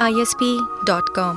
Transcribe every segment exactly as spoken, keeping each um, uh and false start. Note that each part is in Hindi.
आई एस पी डॉट कॉम।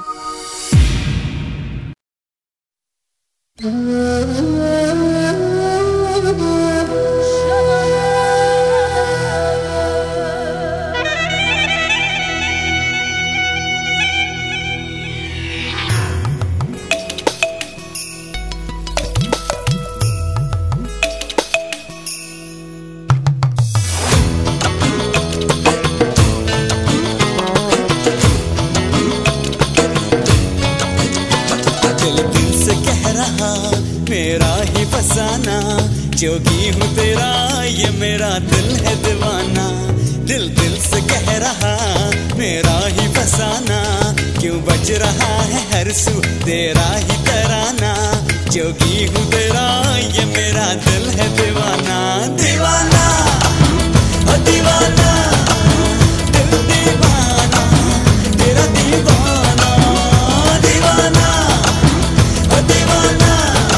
मेरा ही फसाना, जोगी हूँ तेरा, ये मेरा दिल है दीवाना। दिल दिल से कह रहा मेरा ही फसाना, क्यों बज रहा है हर सू तेरा ही तराना। जोगी हूँ तेरा, ये मेरा दिल है दीवाना। दीवाना ओ दीवाना, दिल दीवाना, तेरा दीवाना। दीवाना ओ दीवाना,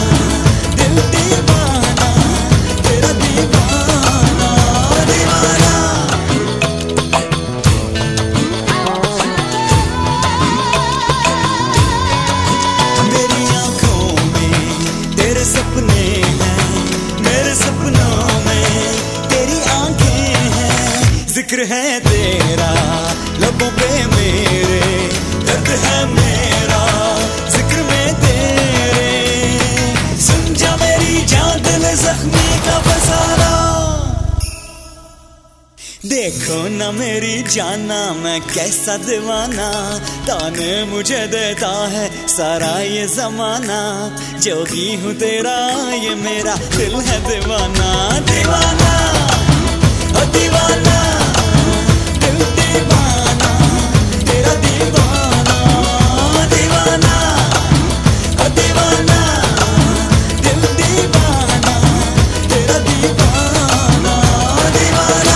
सपने हैं मेरे सपनों में, तेरी आंखें हैं, जिक्र है तेरा लबों पे मेरे, दर्द है मेरा जिक्र में तेरे। सुन जा मेरी जान, दिल जख्मी का फसाना। देखो ना मेरी जाना, मैं कैसा दीवाना, ताने मुझे देता है सारा ये जमाना। जोगी हूँ तेरा, ये मेरा दिल है दीवाना। दीवाना ओ दीवाना, दिल दीवाना, तेरा दीवाना। दीवाना ओ दीवाना, दिल दीवाना, तेरा दीवाना। दीवाना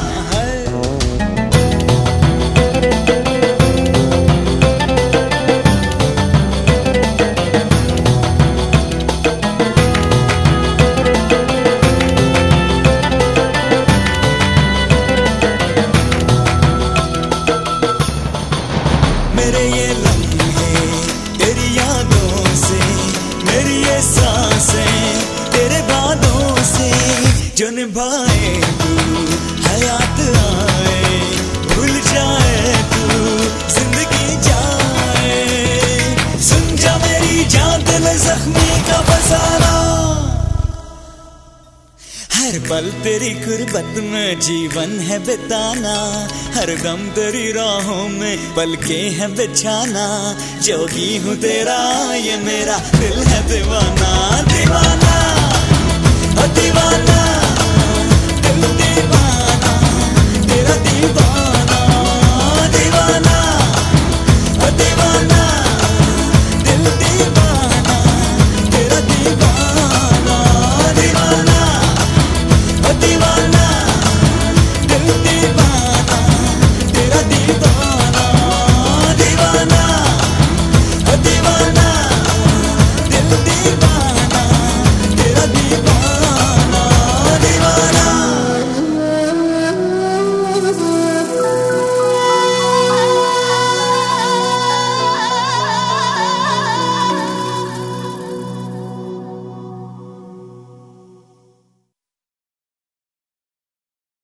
मेरे ये लम्हे तेरी यादों से, मेरी ये सांसें तेरे बादों से, जो निभाए तू हयात आए, भूल जाए तू जिंदगी जाए। सुन जा मेरी जान, दिल जख्मी का फसाना। हर पल तेरी गुर्बत में जीवन है बिताना, हर दम तेरी राहों में पलके हैं बिछाना। जोगी हूँ तेरा, ये मेरा दिल है दीवाना। दीवाना ओ दीवाना,